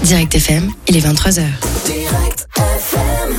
Direct FM, il est 23h. Direct FM.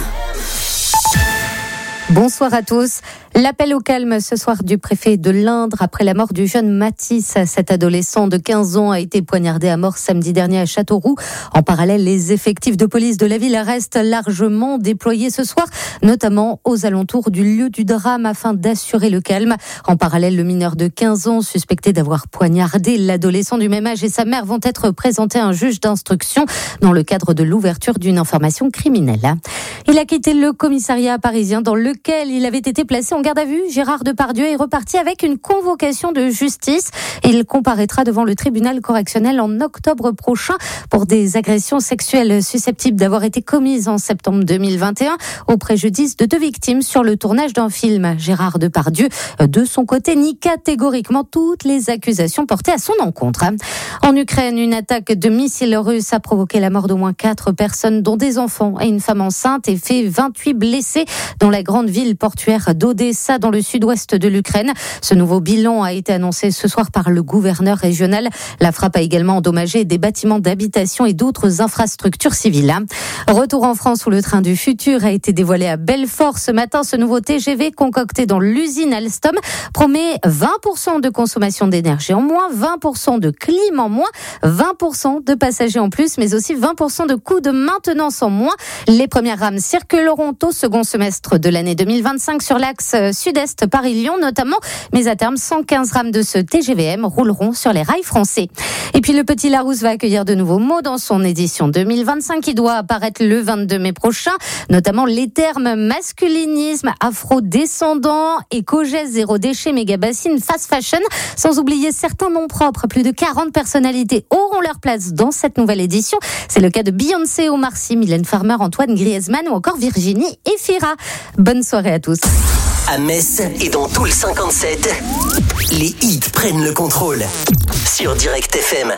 Bonsoir à tous. L'appel au calme ce soir du préfet de l'Indre après la mort du jeune Mathis. Cet adolescent de 15 ans a été poignardé à mort samedi dernier à Châteauroux. En parallèle, les effectifs de police de la ville restent largement déployés ce soir, notamment aux alentours du lieu du drame afin d'assurer le calme. En parallèle, le mineur de 15 ans suspecté d'avoir poignardé l'adolescent du même âge et sa mère vont être présentés à un juge d'instruction dans le cadre de l'ouverture d'une information criminelle. Il a quitté le commissariat parisien dans lequel il avait été placé en garde à vue. Gérard Depardieu est reparti avec une convocation de justice. Il comparaîtra devant le tribunal correctionnel en octobre prochain pour des agressions sexuelles susceptibles d'avoir été commises en septembre 2021 au préjudice de 2 victimes sur le tournage d'un film. Gérard Depardieu, de son côté, nie catégoriquement toutes les accusations portées à son encontre. En Ukraine, une attaque de missiles russes a provoqué la mort d'au moins 4 personnes, dont des enfants et une femme enceinte, et fait 28 blessés dans la grande ville portuaire d'Odessa, dans le sud-ouest de l'Ukraine. Ce nouveau bilan a été annoncé ce soir par le gouverneur régional. La frappe a également endommagé des bâtiments d'habitation et d'autres infrastructures civiles. Retour en France où le train du futur a été dévoilé à Belfort ce matin. Ce nouveau TGV concocté dans l'usine Alstom promet 20% de consommation d'énergie en moins, 20% de clim en moins, 20% de passagers en plus, mais aussi 20% de coûts de maintenance en moins. Les premières rames circuleront au second semestre de l'année 2025 sur l'axe sud-est Paris-Lyon notamment, mais à terme 115 rames de ce TGVM rouleront sur les rails français. Et puis le Petit Larousse va accueillir de nouveaux mots dans son édition 2025 qui doit apparaître le 22 mai prochain, notamment les termes masculinisme, afro-descendant, éco-geste, zéro déchet, méga bassine, fast fashion, sans oublier certains noms propres. Plus de 40 personnalités auront leur place dans cette nouvelle édition. C'est le cas de Beyoncé, Omar Sy, Mylène Farmer, Antoine Griezmann ou encore Virginie Efira. Bonne soirée à tous. À Metz et dans tout le 57, les hits prennent le contrôle sur Direct FM.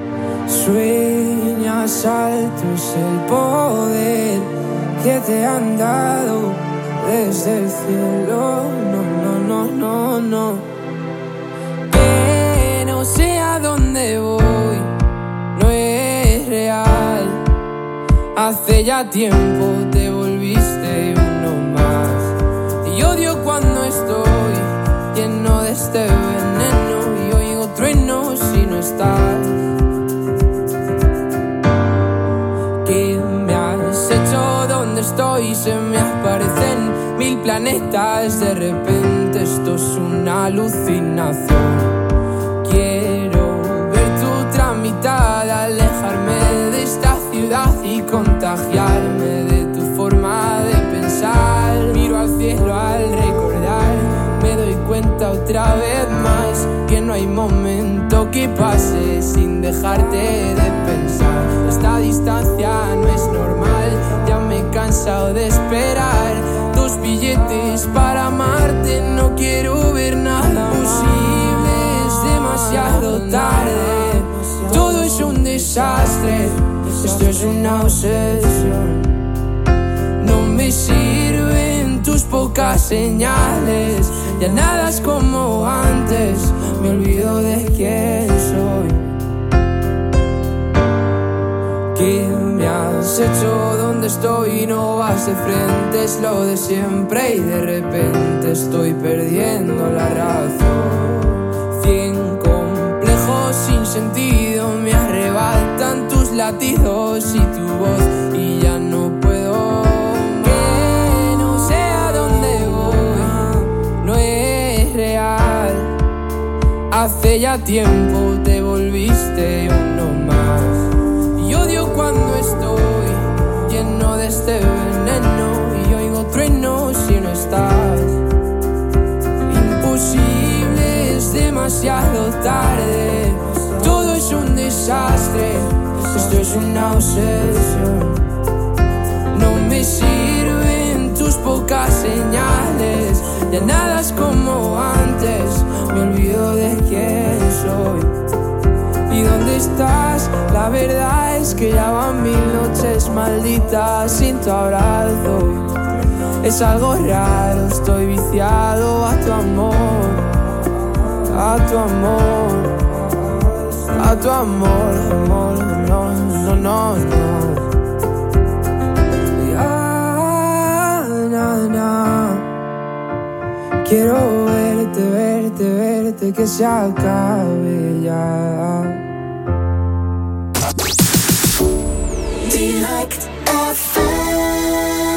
Sueñas altos el poder que te han dado desde el cielo. No. Que no sé a dónde voy, no es real. Hace ya tiempo te volviste uno más. Y odio cuando estoy lleno de este veneno y oigo truenos si no estás. ¿Qué me has hecho? ¿Dónde estoy? Se me aparecen 1000 planetas. De repente esto es una alucinación. Quiero ver tu tramitada, alejarme de esta ciudad y contagiarme de tu forma de pensar. Miro al cielo al recordar, me doy cuenta otra vez más que no hay momento que pase sin dejarte de pensar. Esta distancia no es normal, ya me he cansado de esperar. 2 billetes para amarte, no quiero ver nada posible, es demasiado tarde. Todo es un desastre, esto es una obsesión. No me sirven tus pocas señales, ya nada es como antes, me olvido de quién soy. ¿Qué me has hecho? ¿Dónde estoy? No vas de frente, es lo de siempre y de repente estoy perdiendo la razón. 100 complejos sin sentido me arrebatan tus latidos y tu voz y ya no puedo. Que no sé a dónde voy, no es real. Hace ya tiempo te volviste uno más. Y odio cuando estoy lleno de este veneno y oigo truenos si no estás. Imposible, es demasiado tarde. Todo es un desastre, esto es una obsesión. No me sirven tus pocas señales, ya nada es como antes, me olvido de quién soy. ¿Y dónde estás? La verdad es que ya van 1000 noches malditas sin tu abrazo. Es algo raro, estoy viciado a tu amor, a tu amor, a tu amor, amor, no. que se acabe ya. Direct FM.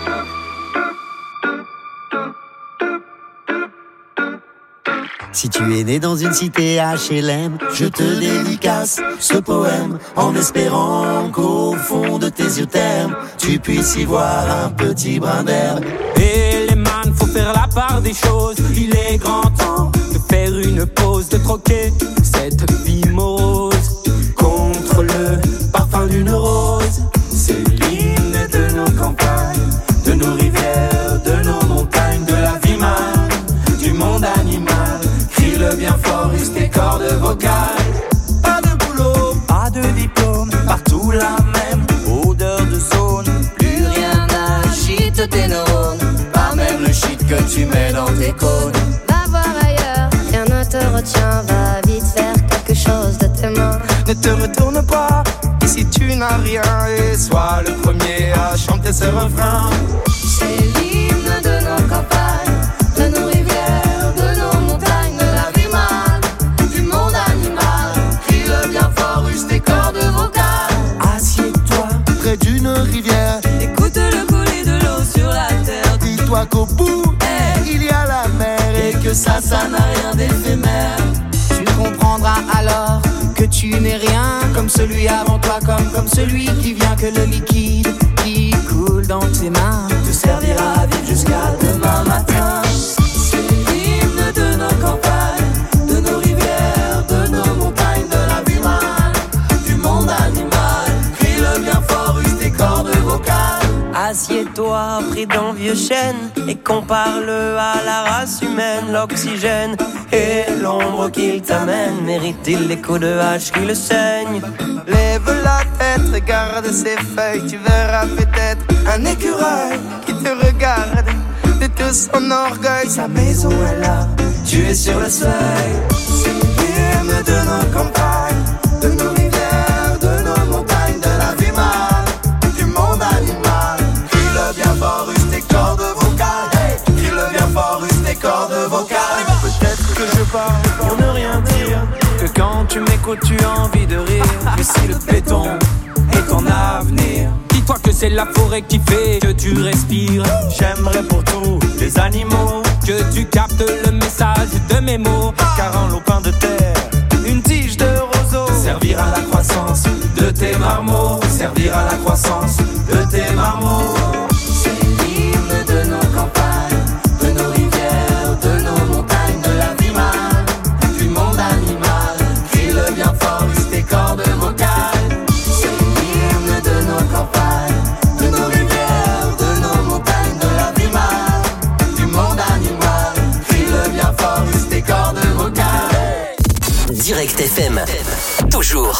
Si tu es né dans une cité HLM, je te dédicace ce poème en espérant qu'au fond de tes yeux termes, tu puisses y voir un petit brin d'herbe. Et les man, faut faire la part des choses. Il est grand temps de faire une pause, de troquer cette vie morose contre le parfum d'une rose. C'est l'hymne de nos campagnes, de nos rivières, de nos montagnes, de la vie mal, du monde animal. Crie-le bien fort, use tes cordes vocales. Pas de boulot, pas de diplôme, partout la même odeur de zone. Plus rien n'agite tes neurones, pas même le shit que tu mets dans tes cônes. Va voir ailleurs, rien ne te retient, va vite faire quelque chose de tes mains. Ne te retourne pas, ici tu n'as rien, et sois le premier à chanter ce refrain. C'est l'hymne de nos campagnes, de nos rivières, de nos montagnes, de la vie mal, du monde animal. Crie-le bien fort, use tes cordes vocales. Assieds-toi près d'une rivière, Écoute le couler de l'eau sur la terre. dis-toi qu'au bout, il y a la mer et que ça n'a rien d'éphémère. Tu comprendras alors que tu n'es rien comme celui avant toi, comme celui qui vient, que le liquide qui coule dans tes mains te servira à vivre jusqu'à demain matin. C'est l'hymne de nos campagnes, de nos rivières, de nos montagnes, de la vie mal, Du monde animal, crie-le bien fort, use tes cordes vocales. Assieds-toi pris d'un vieux chêne et compare-le à la race humaine. L'oxygène et l'ombre qu'il t'amène, mérite-t-il les coups de hache qui le saignent? Lève la tête, regarde ses feuilles, tu verras peut-être un écureuil qui te regarde de tout son orgueil. Sa maison est là, tu es sur le seuil. C'est l'hymne de nos campagnes, de nos rivières, de nos montagnes, de la vie mal, du monde animal. Crie-le bien fort, use tes cordes vocales. Hey, crie-le bien fort, use tes cordes vocales. Peut-être que je parle pour ne rien dire, que quand tu m'écoutes tu as envie de rire. Mais si le béton est ton avenir, dis-toi que c'est la forêt qui fait que tu respires. J'aimerais pour tous les animaux que tu captes le message de mes mots. Car en lopin de terre, une tige de roseau servira à la croissance de tes marmots. Servira à la croissance de tes marmots. c'est l'hymne de nos campagnes, de nos rivières, de nos montagnes, de la vie mal, du monde animal. Crie-le bien fort, use tes cordes vocales. C'est l'hymne de nos campagnes, De nos rivières, de nos montagnes, de la vie mal, du monde animal. Crie-le bien fort, use tes cordes vocales. Direct FM, toujours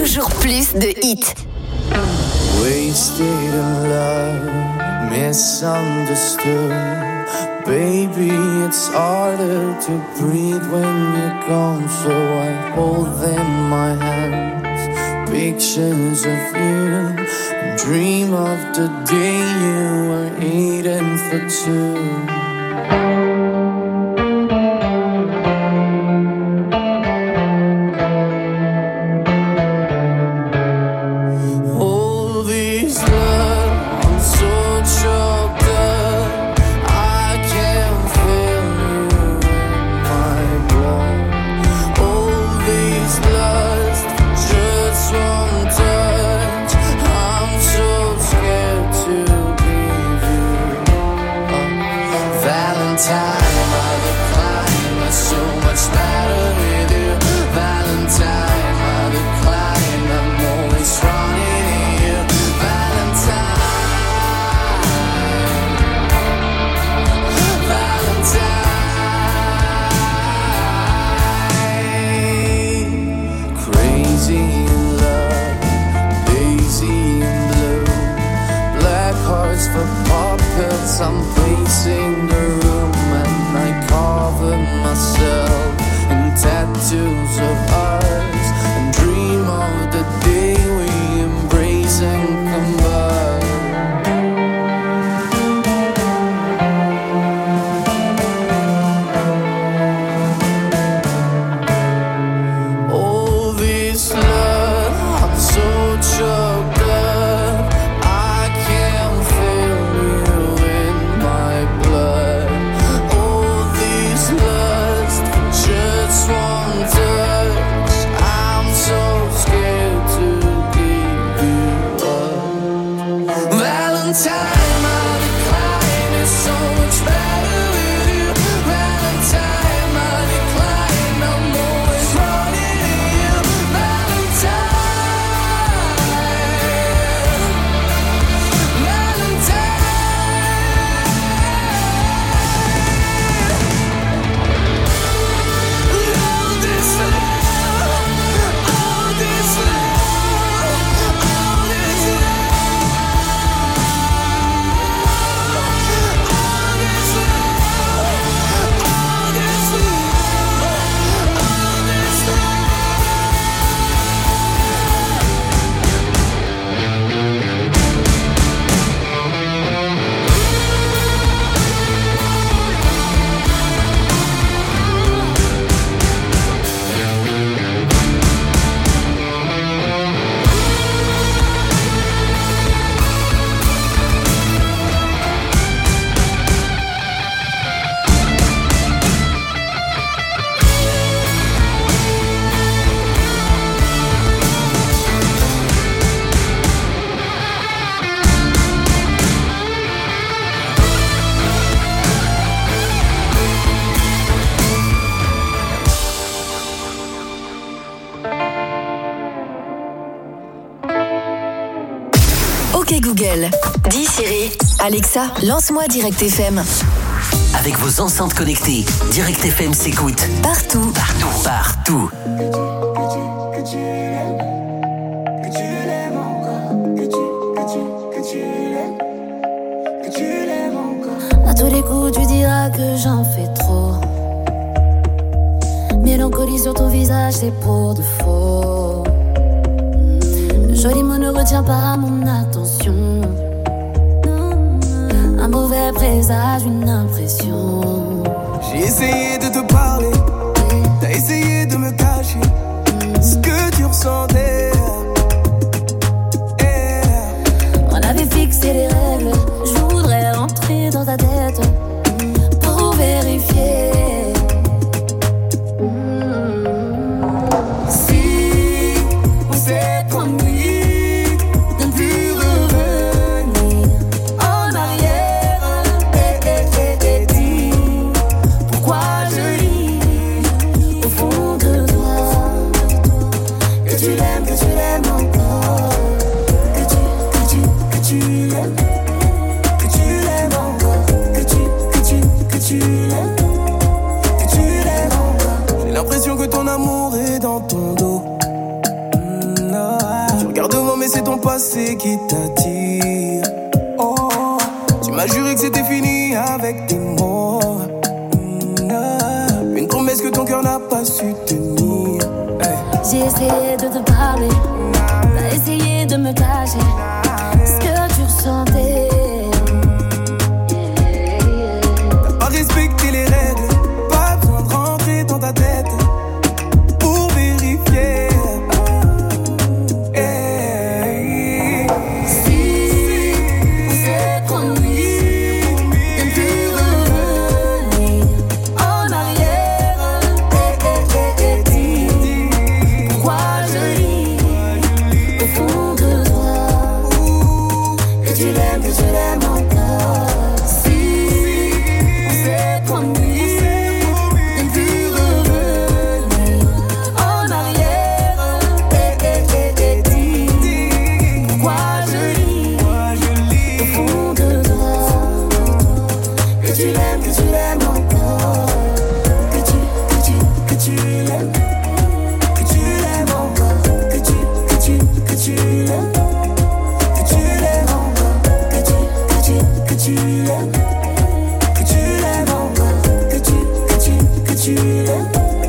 plus de hits. Wasted in love, misunderstood. Baby, it's harder to breathe when you're gone. So I hold in my hands pictures of you, and dream of the day you were eating for two. I'm pacing the room and I cover myself in tattoos of ours and dream of the day we embrace and combine. OK Google. Dis Siri, Alexa, lance-moi Direct FM. Avec vos enceintes connectées, Direct FM s'écoute Partout. Partout. Partout. À tous les coups, tu diras que j'en fais trop. Mélancolie sur ton visage, c'est pour de faux. Le joli mot ne retient pas mon attention. Un mauvais présage, une impression. J'ai essayé de te parler, t'as essayé de me cacher ce que tu ressentais. On avait fixé les règles, je voudrais rentrer dans ta tête pour vérifier. Si on s'est promis de ne plus revenir en arrière, dis pourquoi je lis au fond de toi que tu l'aimes encore, que tu l'aimes encore, que tu l'aimes encore. J'ai l'impression que ton amour est dans ton dos. Tu regardes devant mais c'est ton passé qui t'attire. Oh, tu m'as juré que c'était fini avec tes mots. Une promesse que ton cœur n'a pas su tenir. J'ai essayé de te parler, t'as essayé de me cacher ce que tu ressentais. T'as pas respecté les règles, pas besoin de rentrer dans ta tête pour vérifier. Si on s'est promis de ne plus revenir en arrière, dis pourquoi je lis au fond de toi que tu l'aimes encore. Si on s'est promis de ne plus revenir en arrière, dis pourquoi je lis au fond de toi que tu l'aimes encore, que tu l'aimes encore, que tu l'aimes encore, que tu l'aimes encore, que tu l'aimes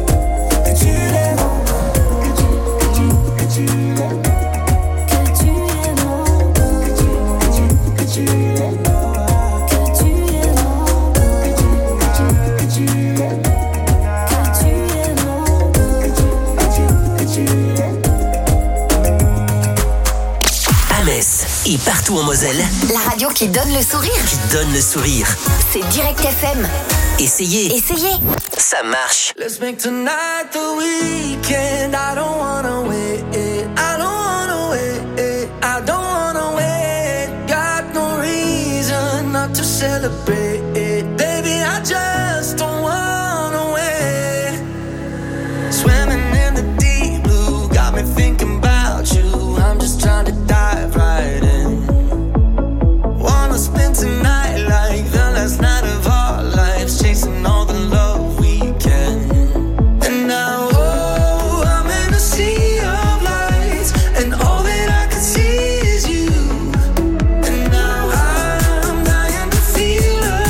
Metz et partout en Moselle. La radio qui donne le sourire. Qui donne le sourire. C'est Direct FM. Essayez. Ça marche. Let's make tonight the weekend. I don't wanna wait. I don't wanna wait. I don't wanna wait. Got no reason not to celebrate. Baby, I just don't wanna wait. Swimming in the deep blue got me thinking about you. I'm just trying to dive right in. Wanna spend tonight like the last night of our lives, chasing all the love we can. And now, oh, I'm in a sea of lights, and all that I can see is you. And now I'm dying to feel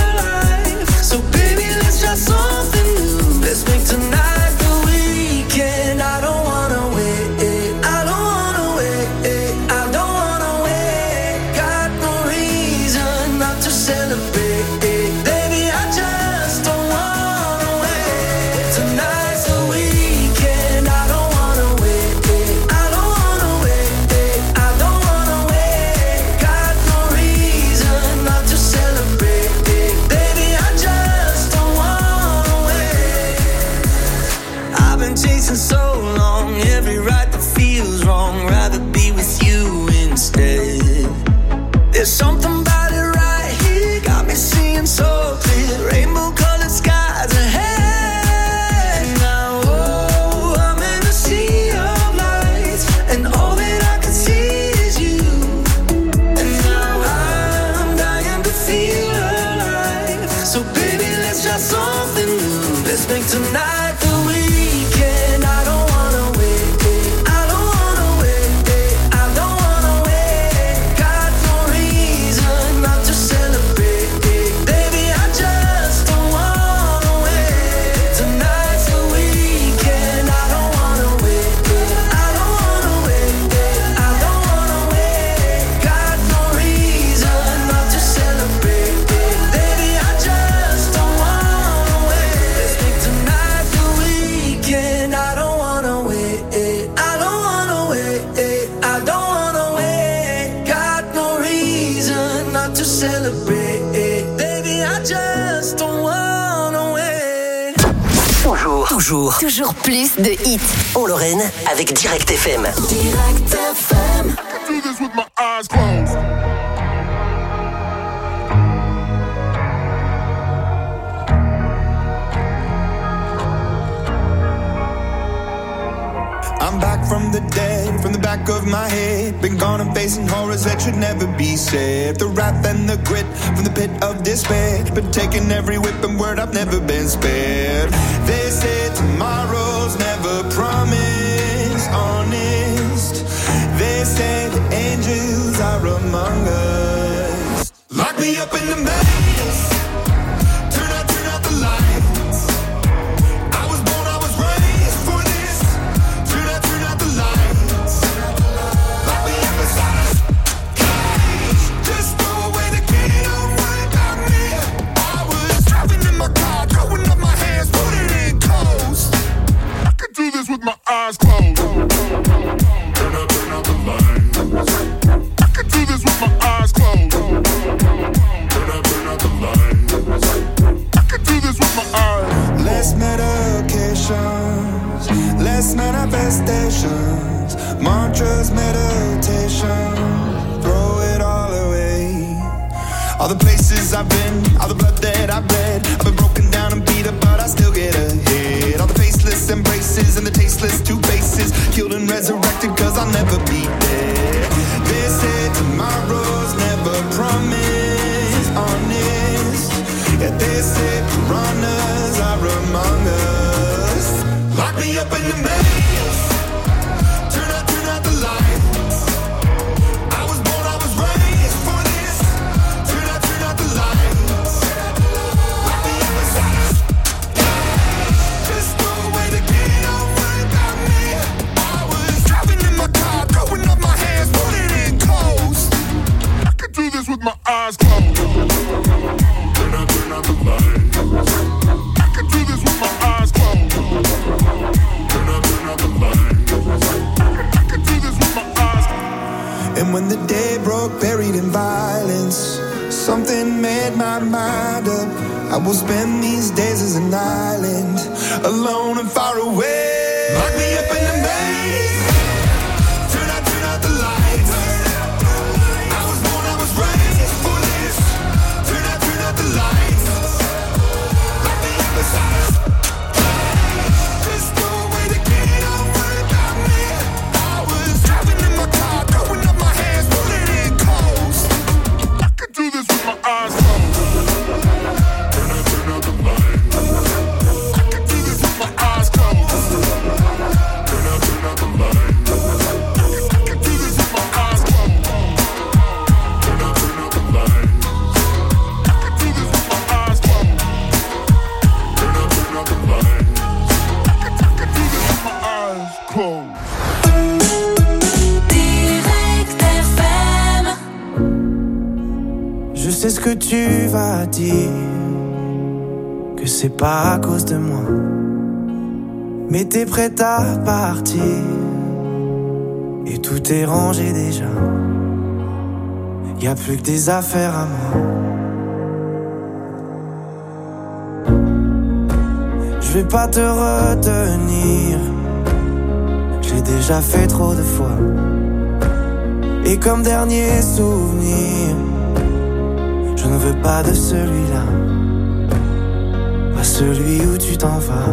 celebrate. Baby, I just don't wanna wait. Toujours plus de hits. en Lorraine avec Direct FM. Direct FM. I do this with my eyes closed. I'm back from the dead, from the back of my head. Been gone and facing horrors that should never be said. The wrath and the grit from the pit of despair. Been taking every whip and word, I've never been spared. They say tomorrow's never promised, honest. They say the angels are among us. Lock me up in the maze. Turn out the lights. I was born, I was raised for this. Turn out the lights. Lock me up inside a cage. Just throw away the key, don't worry about me. I was driving in my car, throwing up my hands, putting it in coast. I could do this with my eyes closed. Turn out the lights. I could do this with my eyes closed. Turn out the lights. I could do this with my eyes. Less medications, less manifestations, mantras, meditation, throw it all away. All the places I've been, all the blood that I've bled, I've been broken down and beat up, but I still get ahead. All the faceless embraces and the tasteless two faces, killed and resurrected, cause I'll never be dead. They say tomorrow's never promised, honest. Yeah, they say piranhas are among us. Lock me up in the maze. Turn out the lights. I was born, I was raised for this. Turn out the lights. Lock me up inside a cage. Just throw away the key, don't worry about me. I was driving in my car, throwing up my hands, putting it in coast. I could do this with my eyes closed. Turn out the lights. I could do this with my eyes closed. Turn out the lights. I could do this with my eyes closed. And when the day broke, buried in violence, something made my mind up. I will spend these days as an island, alone and far away. Lock me up in the maze. Turn out the lights. I was born, I was raised for this. Turn out the lights. Lock me up inside a cage. Just throw away the key, don't worry about me. I was driving in my car, throwing up my hands, putting it in coast. I could do this with my eyes closed. Turn out the lights. I could do this with my eyes closed. Turn out the lights. I could do this with my eyes closed. Turn out the lights. I could do this with my eyes closed. Turn out the lights. I could do this with my eyes closed. Direct FM. Je sais ce que tu vas dire, que c'est pas à cause de moi, mais t'es prête à partir, et tout est rangé déjà. Y'a plus que des affaires à moi. Je vais pas te retenir, j'ai déjà fait trop de fois. Et comme dernier souvenir, je ne veux pas de celui-là, pas celui où tu t'en vas.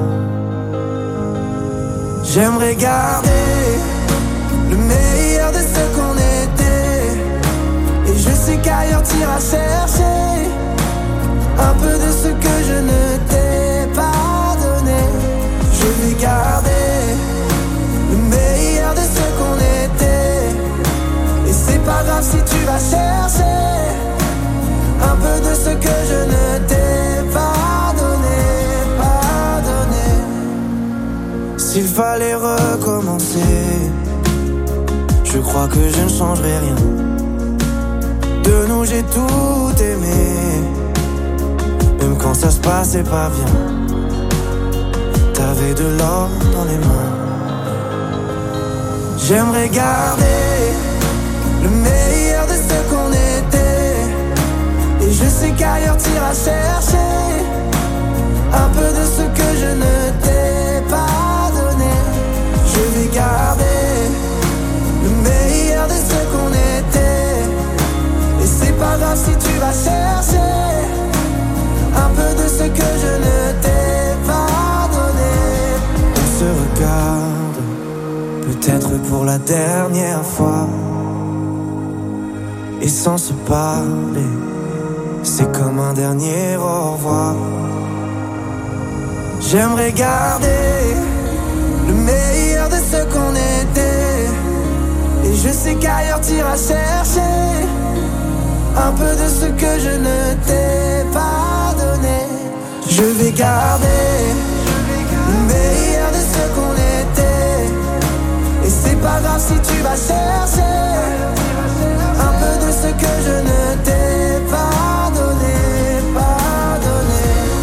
J'aimerais garder le meilleur de ce qu'on était, et je sais qu'ailleurs t'iras chercher un peu de ce que je ne t'ai pas donné. Je vais garder le meilleur de ce qu'on était, et c'est pas grave si tu vas chercher un peu de ce que je ne t'ai pas donné, pas donné. S'il fallait recommencer, je crois que je ne changerai rien. De nous j'ai tout aimé, même quand ça se passait pas bien. T'avais de l'or dans les mains. J'aimerais garder le meilleur de ce qu'on était, sais qu'ailleurs t'iras chercher un peu de ce que je ne t'ai pas donné. Je vais garder le meilleur de ce qu'on était. Et c'est pas grave si tu vas chercher un peu de ce que je ne t'ai pas donné. On se regarde, peut-être pour la dernière fois. Et sans se parler, c'est comme un dernier au revoir. J'aimerais garder le meilleur de ce qu'on était. Et je sais qu'ailleurs t'iras chercher un peu de ce que je ne t'ai pas donné. Je vais garder le meilleur de ce qu'on était. Et c'est pas grave si tu vas chercher un peu de ce que je ne t'ai pas donné, pas donné.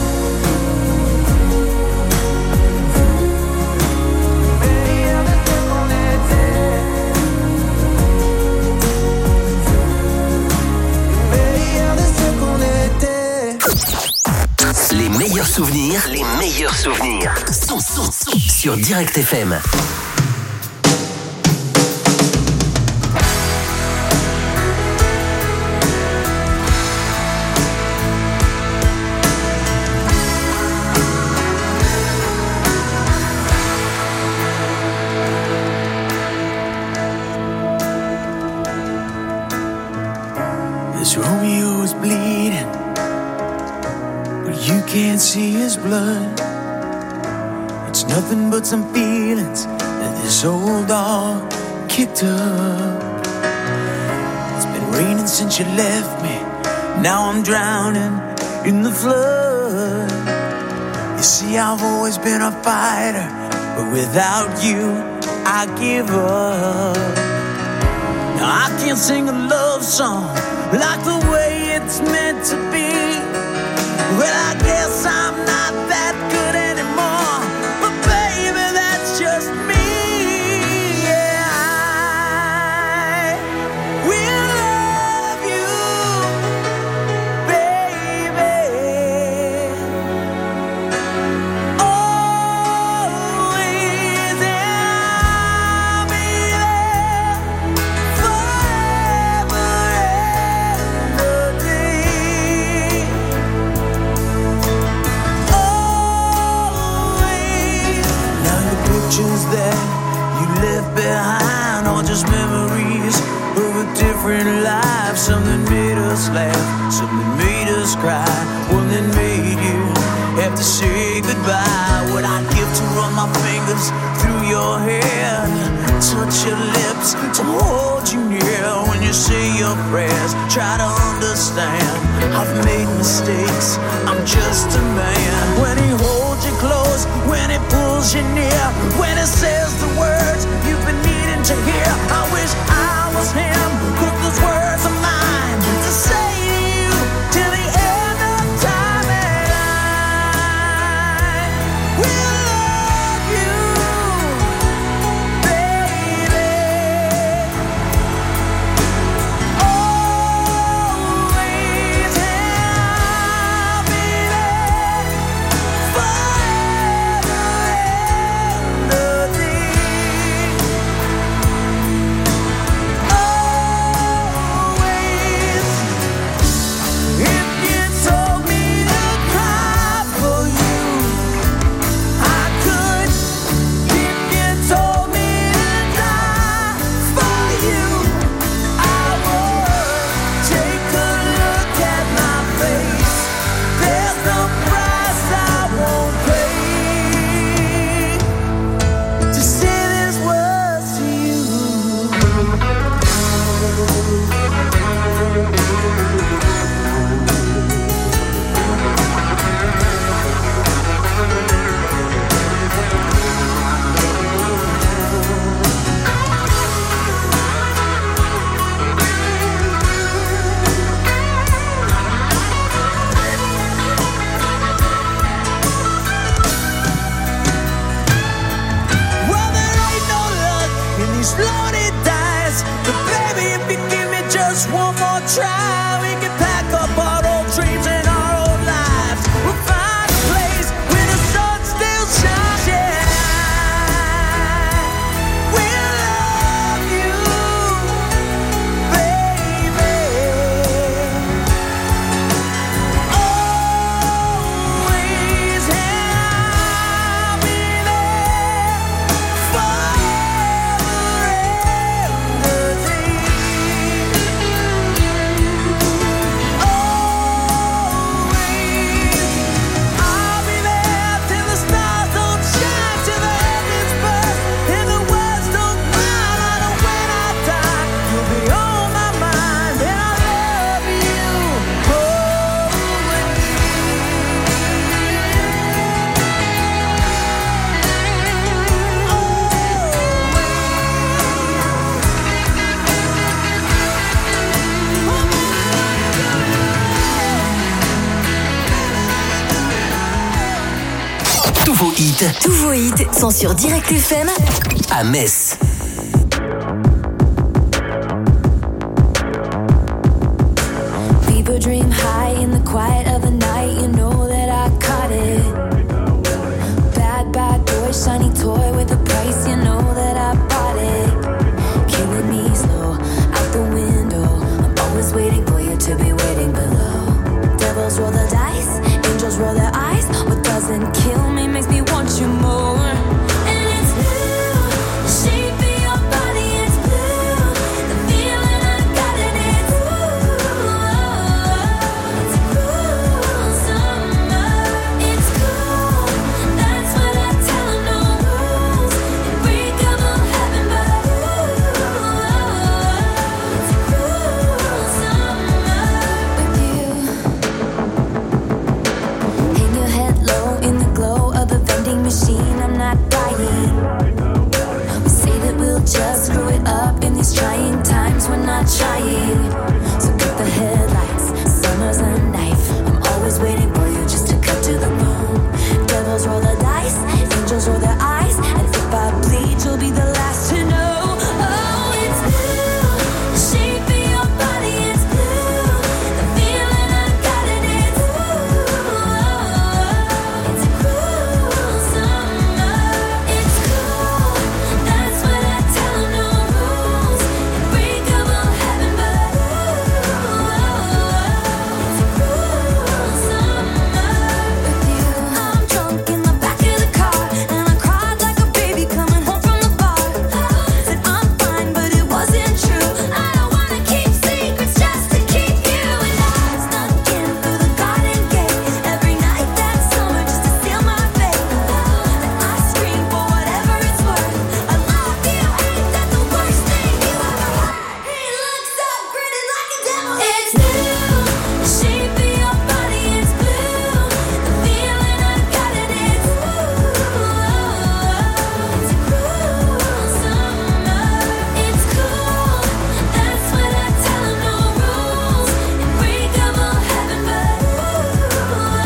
Meilleur de ce qu'on était. Meilleur de ce qu'on était. Les meilleurs souvenirs sont sur Direct FM. Romeo is bleeding, but you can't see his blood. It's nothing but some feelings that this old dog kicked up. It's been raining since you left me. Now I'm drowning in the flood. You see, I've always been a fighter, but without you, I give up. Now I can't sing a love song like the way it's meant to be. Well, I guess I'm not that good anymore, but baby, that's just me. Yeah, I will love you, baby, always, and I'll be there forever. That you left behind are just memories of a different life. Something made us laugh, something made us cry, one that made you have to say goodbye. What I'd give to run my fingers through your hair, touch your lips, to hold you near when you say your prayers. Try to understand, I've made mistakes, I'm just a man. When he holds you close, when he pulls you near, when he says the words you've been needing to hear, I wish I was him, put those words of mine to say to you till the end of time. And I will love you, baby, always, and I'll be there forever and a day. Always, if you told me to cry for you, I could. If you told me to die for you, I would. Take a look at my face. There's no price I won't pay to say these words to you. Well, there ain't no luck in these loaded dice, but baby, if you give me just one more try, we can pack up our old dreams Tous vos hits sont sur Direct FM à Metz. People dream high in the quiet of the night. You know that I caught it. Bad, bad boy, shiny toy with a price. You know that I bought it. Killing me slow, out the window. I'm always waiting for you to be waiting below. Devils roll the dice, angels roll their eyes. What doesn't kill me makes me want you more. And it's blue, the shape of your body is blue. The feeling I got in it, it's cool summer. It's cool, that's what I tell 'em, no rules. Unbreakable heaven, but it's cool summer with you. Hang your head low in the glow of the vending machine. I'm not dying. We say that we'll just screw it up in these trying times. We're not trying. So cut the headlights. Summer's a knife. I'm always waiting for you just to cut to the bone. Devils roll the dice. Angels roll their eyes. And if I bleed, you'll be the last to know. Oh, it's blue. The shape of your body is blue. The feeling I got in it, it's cool summer. It's cool, that's what I tell 'em, no rules. Unbreakable heaven, but it's cool summer with you. I'm drunk in the back of the car, and I cried like a baby coming home from the bar. Said I'm fine, but it wasn't true. I don't wanna keep secrets just to keep you. And I snuck in through the garden gate every night that summer just to steal my fate. And I scream for whatever it's worth. I love you, ain't that the worst thing you ever heard? He looks up, grinning like a devil. It's blue, the shape of your body is blue. The feeling I got in it, it's cool summer. It's cool, that's what I tell 'em, no rules. Unbreakable heaven, but it's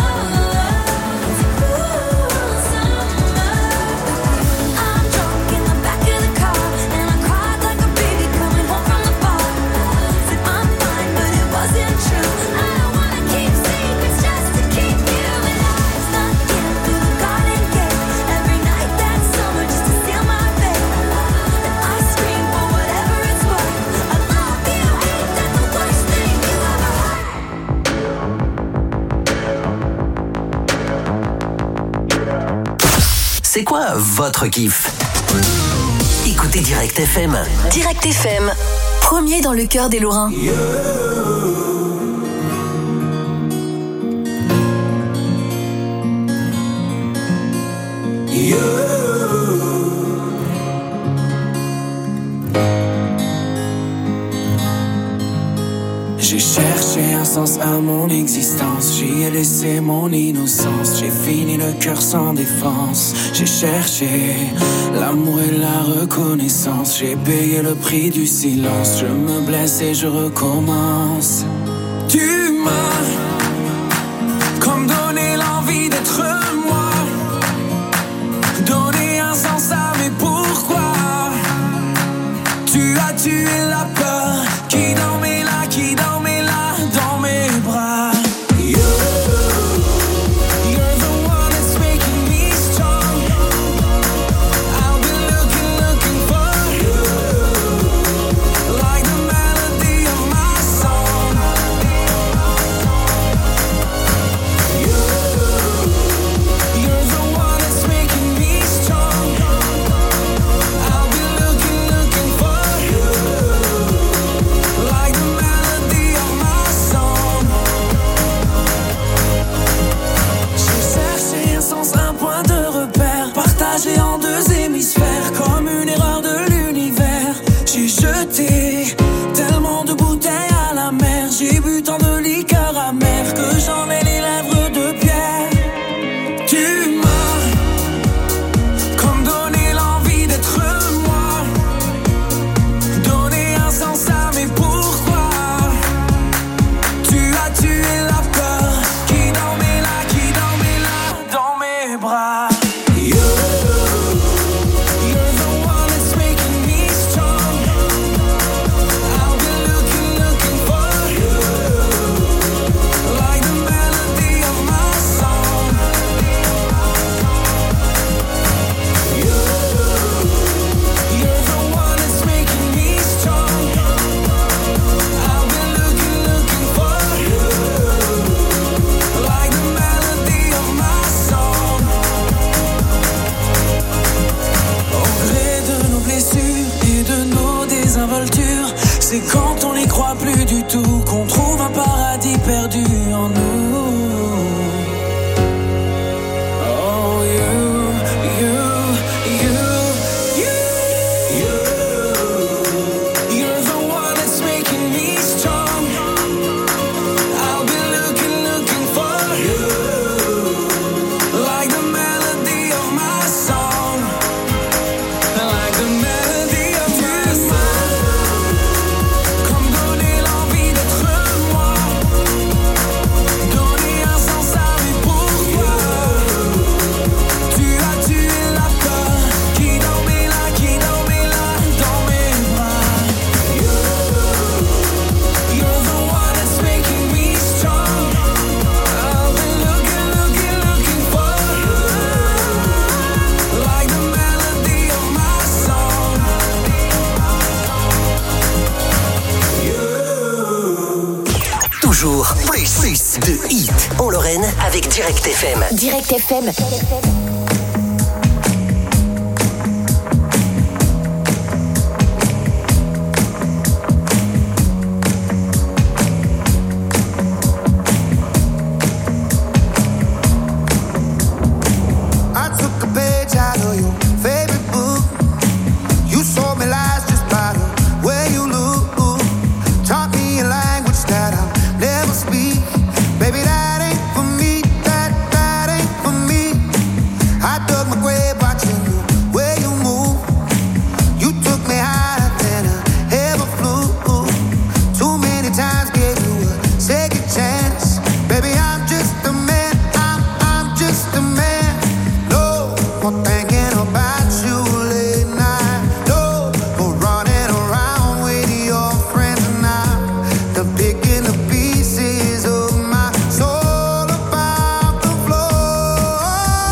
cool summer. I'm drunk in the back of the car, and I cried like a baby coming home from the bar. Said I'm fine, but it wasn't true. I don't wanna keep secrets just to keep you. And I snuck in through the garden gate every night that summer just to steal my fate. And I scream for whatever it's worth. I love you, ain't that the worst thing you ever heard? C'est quoi votre kiff? Écoutez Direct FM. Direct FM, premier dans le cœur des Lorrains. J'ai cherché un sens à mon existence, j'y ai laissé mon innocence, j'ai fini le cœur sans défense. J'ai cherché l'amour et la reconnaissance, j'ai payé le prix du silence, je me blesse et je recommence. Tu m'as comme donné l'envie d'être moi, donné un sens à mes pourquoi. Tu as tué la peur qui dormait là, qui dormait là dans mes bras. You're the one that's making me strong. I've been looking for you, like the melody of my song. You du tout qu'on trouve un paradis perdu en nous. Oh, you're the one that's making me strong. I'll be looking for you, like the melody of my song, like the melody of my song. Comme donner l'envie d'être moi, donner un sens à vie pour toi. Tu as tué la peur qui dormait là dans mes bras. You're the one that's making me strong. I've been looking for you, like the melody of my song. Toujours plus de hits en Lorraine avec Direct FM. Direct FM. I took a page out of your favorite book. You sold me lies just by the way you look. Taught me a language that I'll never speak. Baby, that ain't for me. That ain't for me. I dug my grave watching the way you move. You took me higher than I ever flew. Too many times gave you a second chance. Baby, I'm just a man. I'm just a man. No more thinking about you late night. No more running around with your friends now. They're picking the pieces of my soul about the floor.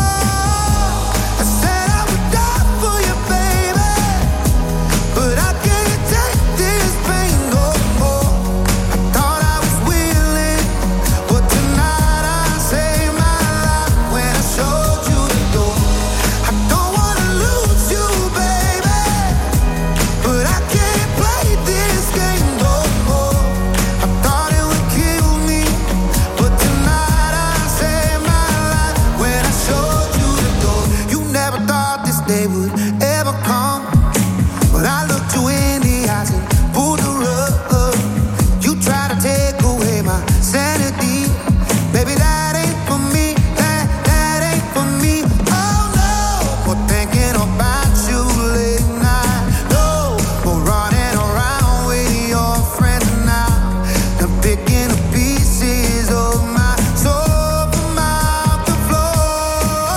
I said I would die for you, baby, but I can't take this pain no more. I thought I was willing, but tonight I saved my life when I showed you the door. I don't wanna lose you, baby, but I can't play this game no more. I thought it would kill me, but tonight I saved my life when I showed you the door. You never thought this day would ever come, but I looked you in the eyes and pulled the rug. You tried to take away my sanity. Baby, that ain't for me. That ain't for me. Oh no, more thinking about you late night. No more running around with your friends now. They're picking the pieces of my soul from out the floor.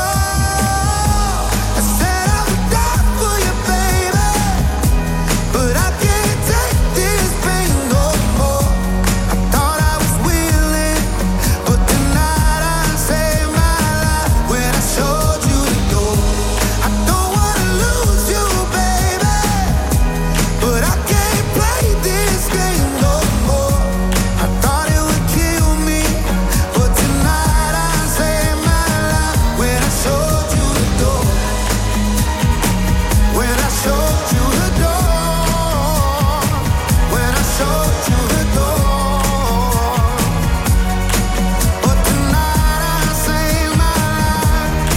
I said I would die for you, baby, but I can't take this pain no more. I thought I was willing, but tonight I saved my life when I showed you the door. I don't wanna lose you, baby, but I can't play this game no more. I thought it would kill me, but tonight I saved my life when I showed you the door. When I showed you the door. When I showed you the door. But tonight I saved my life.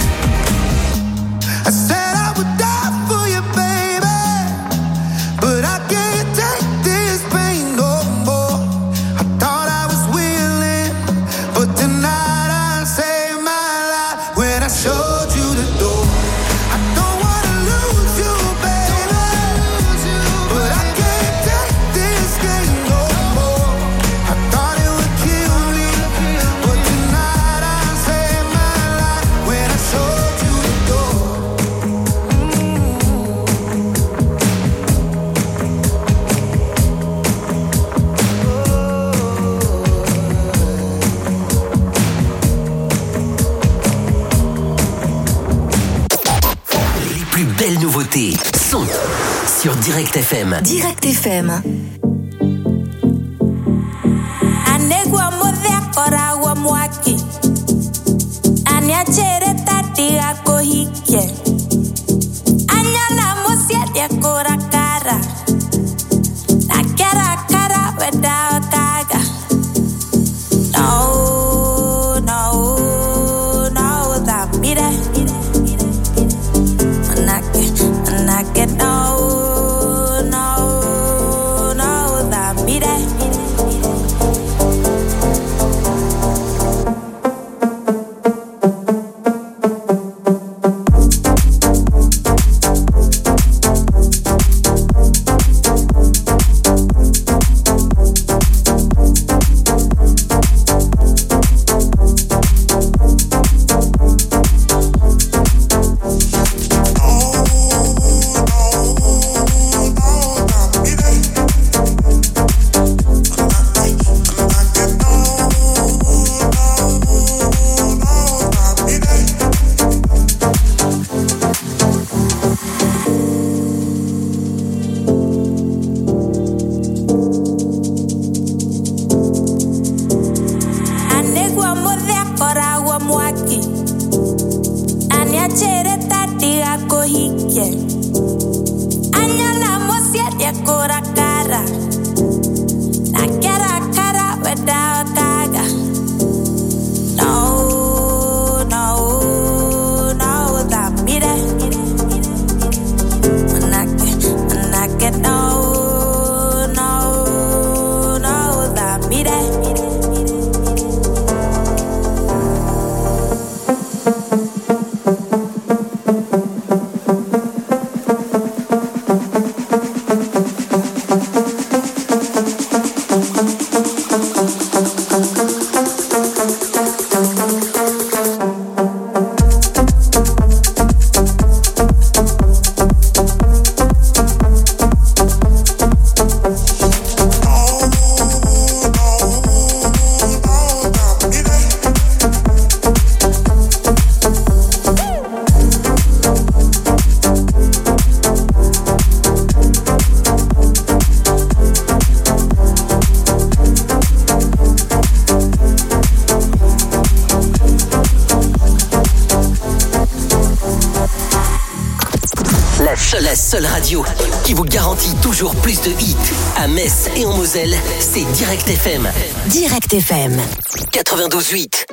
I said I would die for you, baby, but I can't take this pain no more. I thought I was willing, but tonight I saved my life when I showed you the door. I don't wanna lose you, baby, but I can't take this game no more. I thought it would kill me, but tonight I saved my life when I showed you the door. Les plus belles nouveautés sont sur Direct FM. Direct FM. Anegwa modhe korawa mwaki. Aniachere tati ako hike. Anyana mosia dia kora cara. Na cara cara without modea kora wa mwaki. Anya chere tati ako hike. Anya la mosia dia kora cara. Na kera cara weda kaga. No, no, no, that mire. Manake, no, no, no, that mire. La seule radio qui vous garantit toujours plus de hits à Metz et en Moselle, c'est Direct FM. Direct FM 92.8.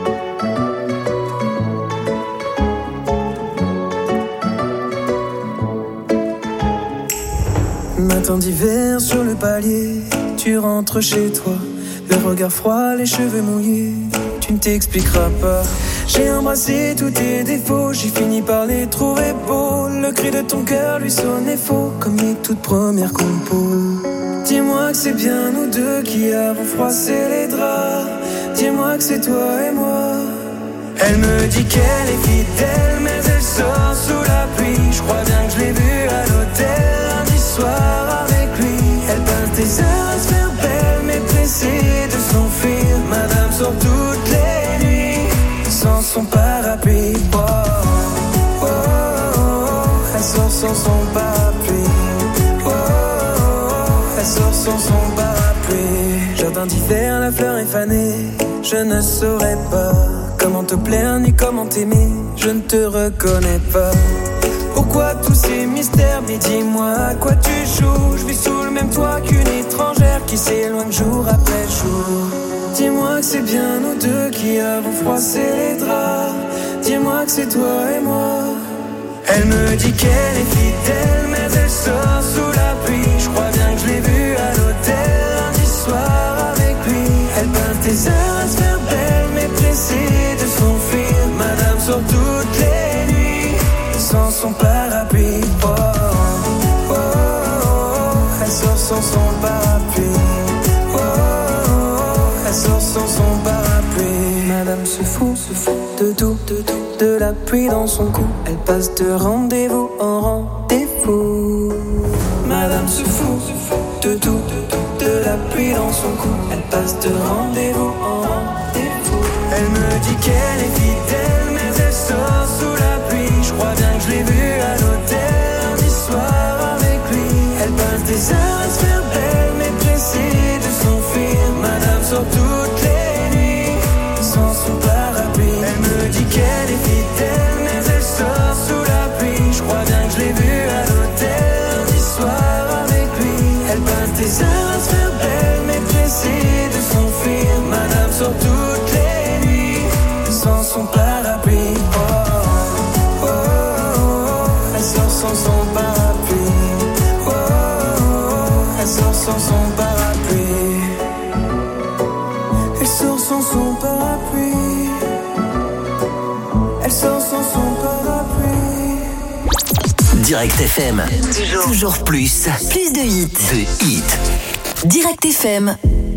Matin d'hiver sur le palier, tu rentres chez toi, le regard froid, les cheveux mouillés, tu ne t'expliqueras pas. J'ai embrassé tous tes défauts, j'ai fini par les trouver beaux. Le cri de ton cœur lui sonnait faux, comme les toutes premières compos. Dis-moi que c'est bien nous deux qui avons froissé les draps. Dis-moi que c'est toi et moi. Elle me dit qu'elle est fidèle, mais elle sort sous la pluie. Je crois bien que je l'ai vue à l'hôtel lundi soir avec lui. Elle passe des heures à se faire belle, mais pressée de s'enfuir. Madame sort toutes les nuits sans son parapluie. Oh, oh, oh, oh. Elle sort sans son parapluie. Oh, oh, oh. Elle sort sans son parapluie. Jardin d'hiver, la fleur est fanée. Je ne saurais pas comment te plaire ni comment t'aimer. Je ne te reconnais pas. Pourquoi tous ces mystères? Mais dis-moi à quoi tu joues. Je vis sous le même toit qu'une étrangère qui s'éloigne jour après jour. Dis-moi que c'est bien nous deux qui avons froissé les draps. Dis-moi que c'est toi et moi. Elle me dit qu'elle est fidèle, mais elle sort sous la pluie. Je crois bien que je l'ai vue à l'hôtel lundi soir avec lui. Elle passe des heures à se faire belle, mais pressée de s'enfuir. Madame sort toutes les nuits sans son parapluie. Oh, oh, oh, oh. Elle sort sans son parapluie. Oh, oh, oh. Elle sort sans son parapluie. Madame se fout de tout, de la pluie dans son cou. Elle passe de rendez-vous en rendez-vous. Madame se fout de tout, de la pluie dans son cou. Elle passe de rendez-vous en rendez-vous. Elle me dit qu'elle est fidèle, mais elle sort sous la pluie. Je crois bien que je l'ai vue à l'hôtel lundi soir avec lui. Elle passe des heures à se faire belle, mais pressée de s'enfuir. Madame sort toutes les nuits sans son parapluie. Elle me dit qu'elle est fidèle, mais elle sort sous la pluie. Je crois bien que je l'ai vue à l'hôtel lundi soir avec lui. Elle passe des heures à se faire belle, mais pressée de s'enfuir. Madame sort toutes les nuits sans son parapluie. Oh, oh, oh, oh. Elle sort sans son parapluie. Oh, oh, oh. Elle sort sans son parapluie. Elle sort sans son parapluie. Elle sort sans son parapluie. Direct FM. Toujours plus. Plus de hits. De hits. Direct FM.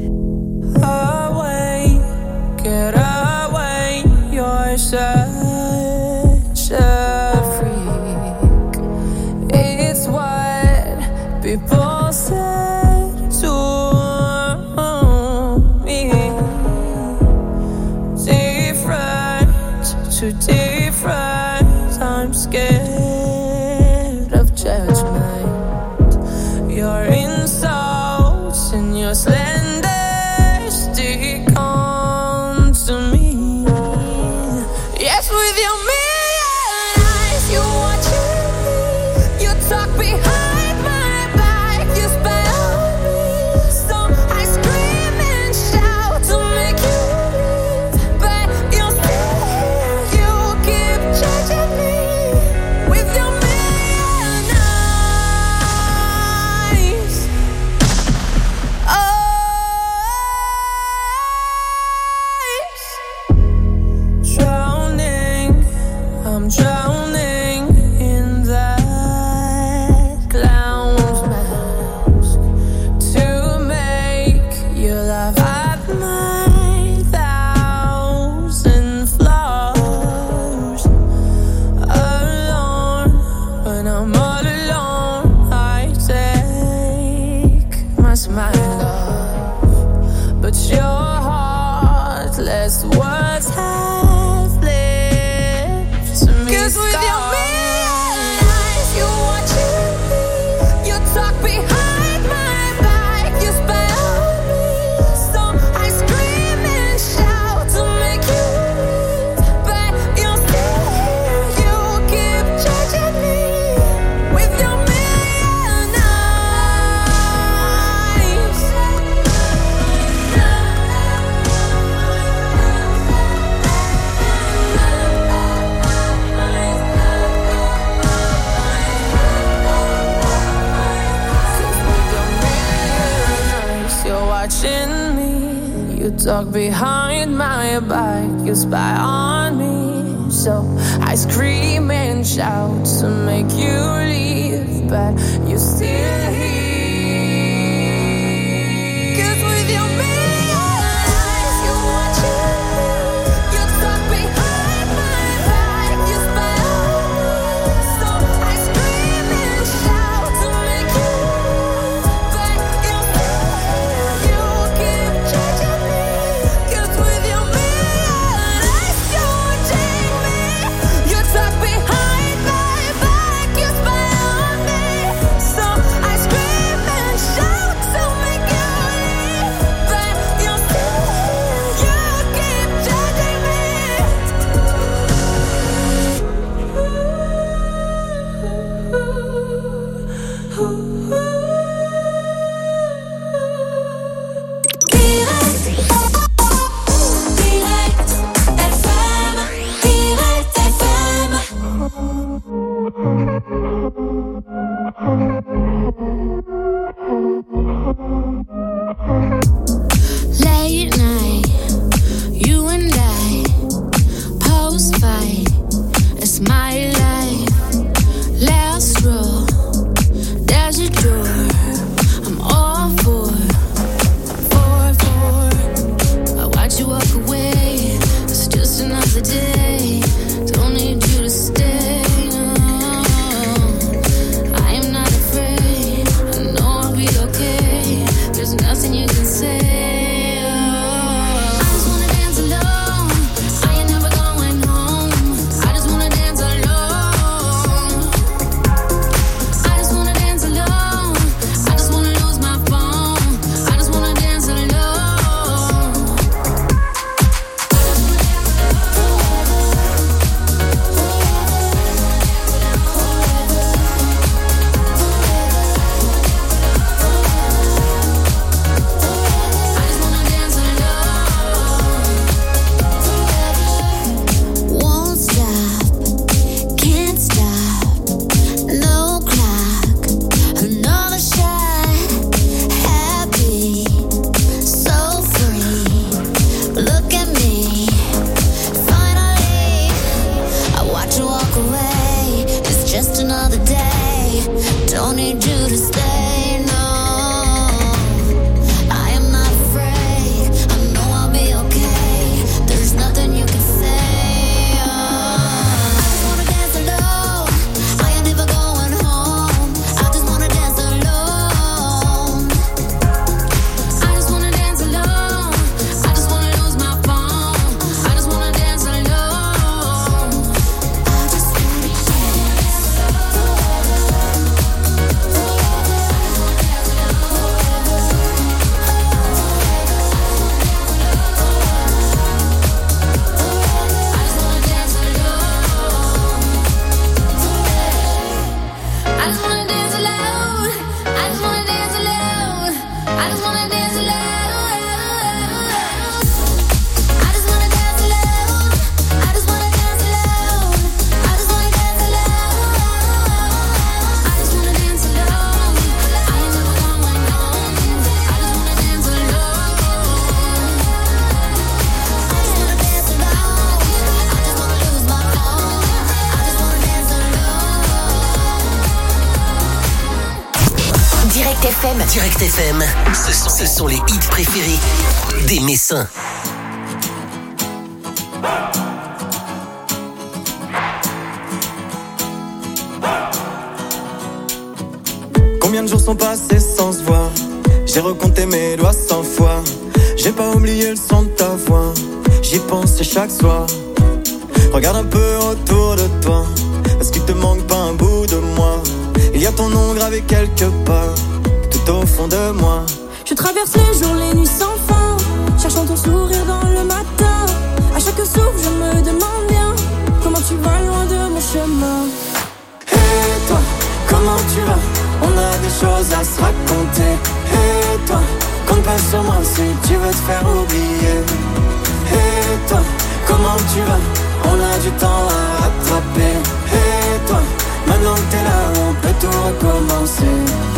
Away, get away, you're such a freak. It's what people said to me. Different, too different. I'm scared of judgment. Your insults and your slender less words have left to me. 'Cause with your million eyes, you watching me. You talk behind my back, you spy on me. So I scream and shout to make you leave, but you're still here. You keep judging me with your million eyes. You're watching me. You talk behind my back. You spy on me. So I scream and shout to make you leave, but you're still here. 'Cause with your million eyes, you're watching me. You talk behind my back. You spy on me. So I scream and shout to make you leave, but you're still here. You keep judging me. 'Cause with your million eyes, you're watching me. You talk behind my back. You spy on me. So I scream and shout to make you leave, but you're still here. You keep judging me. Late night, you and I, post fight, it's my life. Last row, there's a door. I'm all for. I watch you walk away. It's just another day. Don't need you to stay. No. I am not afraid. I know I'll be okay. There's nothing you can say. I just wanna dance alone. I ain't never going home. I just wanna dance alone. I just wanna dance alone. I just wanna lose my phone. I just wanna dance alone. Won't stop, can't stop, no clock, another shot, happy, so free, look at me, finally, I watch you walk away, it's just another day, don't need you to stay, no, I am not afraid, I know I'll be okay, there's nothing you can say. I just wanna dance alone. I ain't never going home. I just wanna dance alone. I just wanna dance alone. I just wanna lose my phone. I just wanna dance alone. I just wanna dance alone. I just wanna dance alone. I just wanna dance alone. I just wanna dance alone. I just wanna dance alone. I just wanna dance alone. I just wanna dance alone. I just wanna dance alone. I ain't never going home. I just wanna dance alone. I just wanna dance alone. I just wanna lose my phone. I just wanna dance alone. Direct FM. Direct FM. Ce sont les hits préférés des Messins. Combien de jours sont passés sans se voir? J'ai recompté mes doigts 100 fois. J'ai pas oublié le son de ta voix. j'y pense chaque soir. Regarde un peu autour de toi. Est-ce qu'il te manque pas un bout de moi? Il y a ton nom gravé quelque part, tout au fond de moi. Je traverse les jours, les nuits sans fin, cherchant ton sourire dans le matin. À chaque souffle, je me demande bien comment tu vas loin de mon chemin. Et toi, comment tu vas? On a des choses à se raconter. Et toi, compte pas sur moi si tu veux te faire oublier. Et toi, comment tu vas? On a du temps à rattraper. Et toi, maintenant que t'es là, on peut tout recommencer.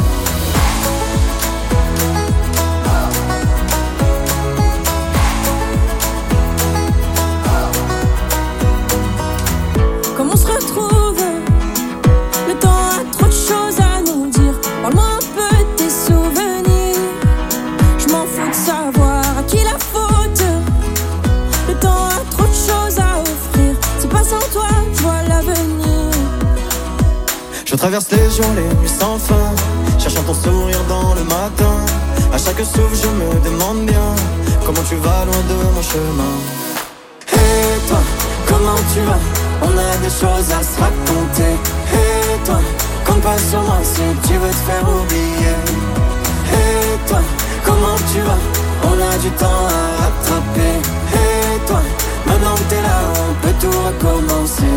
Comme on se retrouve, le temps a trop de choses à nous dire. Parle-moi un peu de tes souvenirs. Je m'en fous de savoir à qui la faute. Le temps a trop de choses à offrir. C'est pas sans toi, je vois l'avenir. Je traverse les jours, les nuits sans fin, cherchant ton sourire dans le matin. À chaque souffle, je me demande bien comment tu vas loin de mon chemin. Et toi, comment tu vas? On a des choses à se raconter. Et toi, compte pas sur moi si tu veux te faire oublier. Et toi, comment tu vas? On a du temps à rattraper. Et toi, maintenant que t'es là, on peut tout recommencer.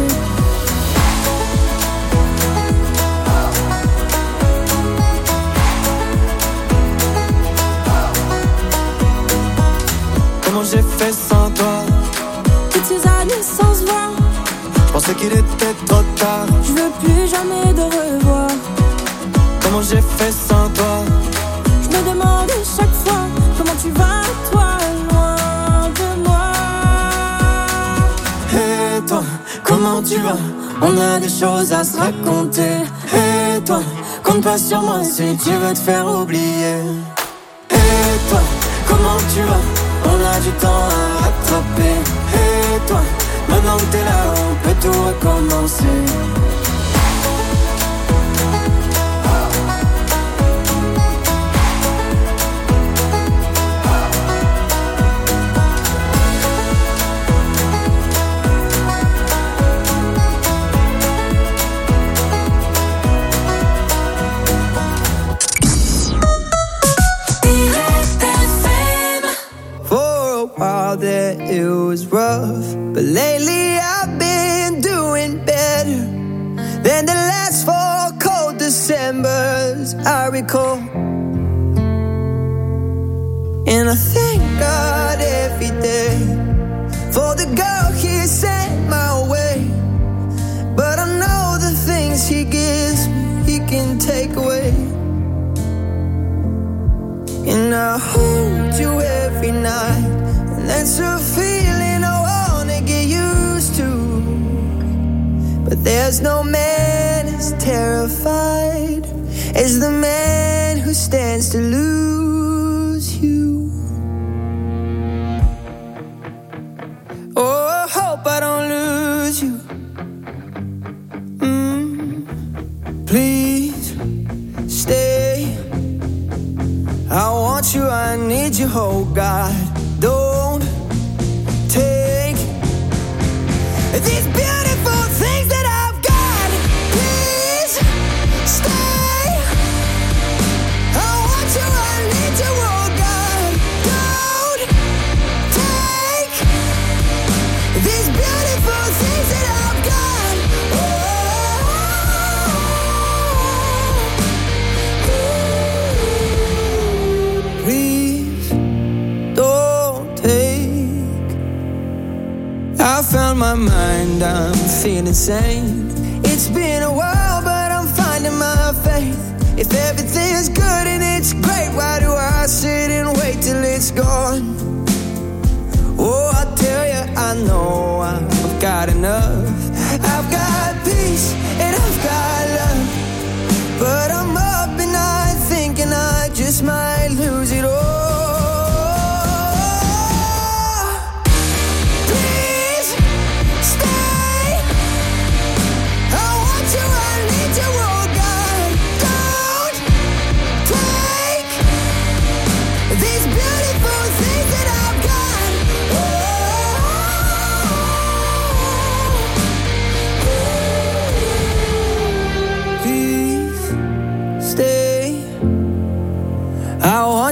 Comment j'ai fait sans toi? Toutes ces années sans se voir, je pensais qu'il était trop tard. je veux plus jamais de revoir. Comment j'ai fait sans toi? Je me demande chaque fois comment tu vas, toi, loin de moi. Et toi, comment tu vas? On a des choses à se raconter. Et toi, compte pas sur moi si tu veux te faire oublier. Et toi, comment tu vas? On a du temps à rattraper. Et toi, maintenant que t'es là, on peut tout recommencer. That it was rough, but lately I've been doing better than the last 4 cold Decembers I recall. And I thank God every day for the girl He sent my way. But I know the things He gives me, He can take away. And I hold you every night. That's a feeling I wanna get used to. But there's no man as terrified as the man who stands to lose you. Oh, I hope I don't lose you. Please stay. I want you, I need you, oh God. Don't take these beautiful things that I've got. Please stay. I want you, I need you, oh God. Don't take these beautiful things that I've got. Oh, please don't take. I found my mind, I'm feeling sane. It's been a while, but I'm finding my faith. If everything's good and it's great, why do I sit and wait till it's gone? Oh, I tell you, I know I've got enough. I've got peace and I've got love. But I'm up at night thinking I just might lose it all. These beautiful things that I've got. Oh,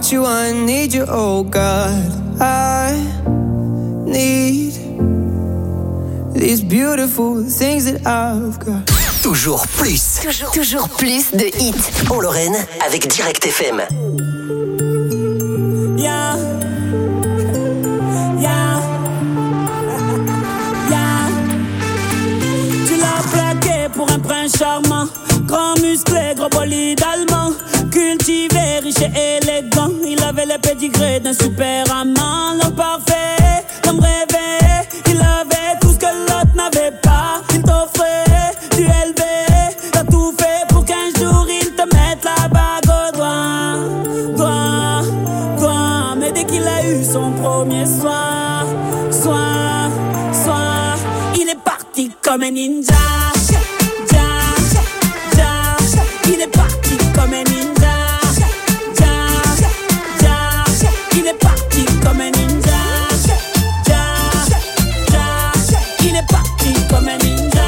want you, I need you, oh God. I need these beautiful things that I've got. Toujours plus. Toujours plus de hits. En Lorraine, avec Direct FM. Yeah. Yeah. Yeah. Tu l'as plaqué pour un prince charmant. Grand musclé, gros bolide allemand. Cultivé, riche et élégant. Il avait le pédigré d'un super amant. L'homme parfait, l'homme rêvé. Il avait tout ce que l'autre n'avait pas. Il t'offrait du élevé. T'as tout fait pour qu'un jour il te mette la bague au doigt. Mais dès qu'il a eu son premier soir, il est parti comme un ninja. Il est parti comme un ninja. Il est parti comme un ninja. Il est parti comme un ninja.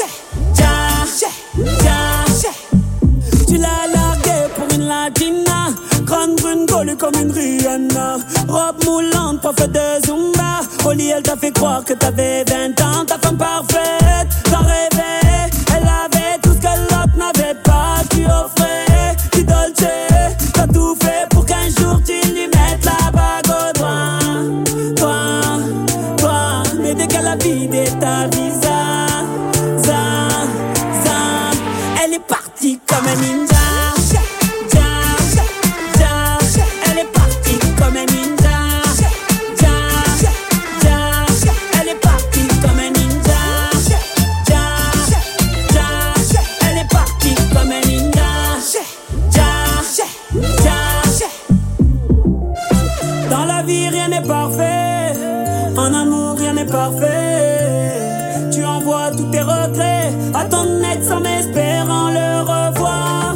Tu l'as largué pour une latina. Grande brune collée comme une Rihanna. Robe moulante, prof de Zumba. Au lit, elle t'a fait croire que t'avais 20 ans. Ta femme parfaite, t'en rêvais. Elle avait tout ce que l'autre n'avait pas. Tu offrais du dolce. T'as tout fait pour qu'un jour tu lui mettes la bague au doigt. Mais dès qu'elle a vidé ta visa, elle est partie comme un ninja. Elle est partie comme un ninja. Elle est partie comme un ninja. Elle est partie comme un ninja. Dans la vie rien n'est parfait. En amour rien n'est parfait. Tu envoies tous tes regrets à ton ex en espérant le revoir.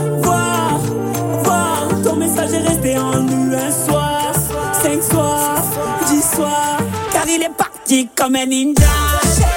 Voir, ton message est resté en nu un soir, 5 soirs, 10 soirs. Car il est parti comme un ninja.